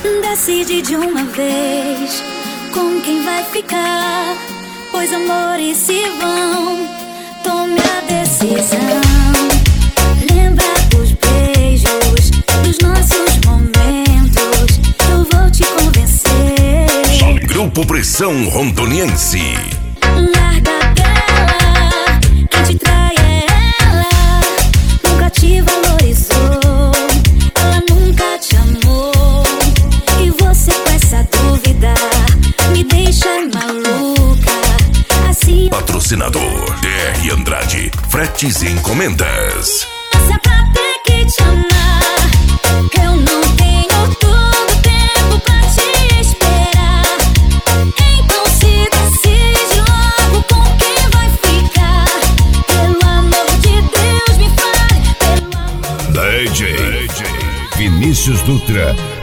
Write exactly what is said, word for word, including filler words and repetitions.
Decide de uma vez com quem vai ficar, pois amores se vão. Tome a decisão. Lembra dos beijos, dos nossos momentos. Eu vou te convencer. Grupo Pressão Rondoniense. Larga dela, quem te trai é ela. Nunca te valorizou, ela nunca te amou. E você com essa dúvida me deixa maluca. Assim. Patrocinador D R Andrade, fretes e encomendas. Se é pra ter que te amar, eu não tenho todo tempo pra te esperar. Então se decide logo com quem vai ficar. Pelo amor de Deus, me fale, pelo amor. D J Vinícius Dutra,